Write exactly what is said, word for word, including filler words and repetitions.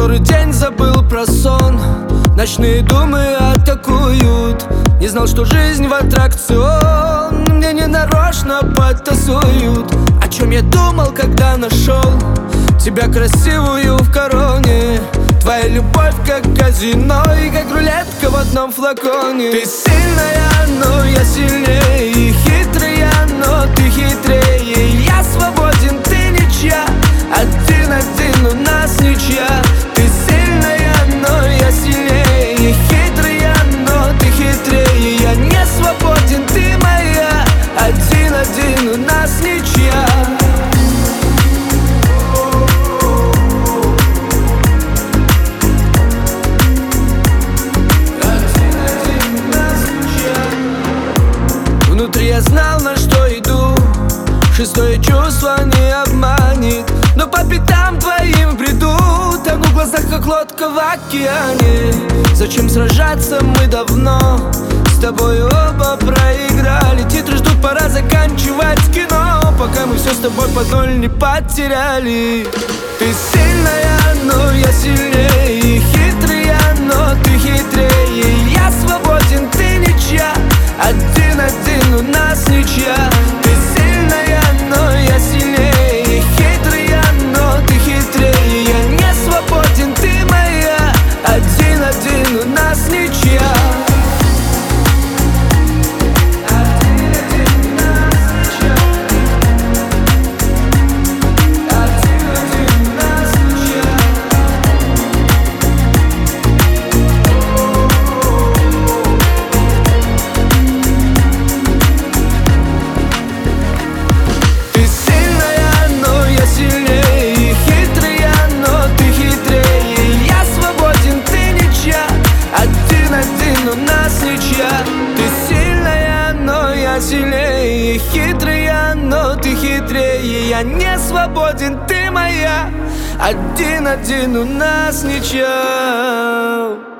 который день забыл про сон. Ночные думы атакуют. Не знал, что жизнь в аттракцион. Мне ненарочно подтасуют. О чем я думал, когда нашел тебя красивую в короне. Твоя любовь как казино и как рулетка в одном флаконе. Ты сильная, но я сильнее, и хитрая, но ты хитрее. Я свободен, ты ничья, один-один у нас ничья. Ты сильная, но я сильнее, и хитрая, но ты хитрее. Я не свободен, ты моя, один-один у нас ничья. Внутри я знал, на что иду. Шестое чувство не обманет. Но по пятам твоим приду. Тону в глазах, как лодка в океане. Зачем сражаться, мы давно с тобой оба проиграли. Титры ждут, пора заканчивать кино, пока мы все с тобой под ноль не потеряли. Ты сильная, но я сильнее, и хитрая, но ты хитрее. Я свободен, ты ничья, один-один у нас ничья. Ты сильная, но я сильнее, и хитрая, но ты хитрее. Я не свободен, ты моя, один-один у нас ничья. Ты сильная, но я сильнее, хитрая, но ты хитрее. Я не свободен, ты моя, один-один у нас ничья.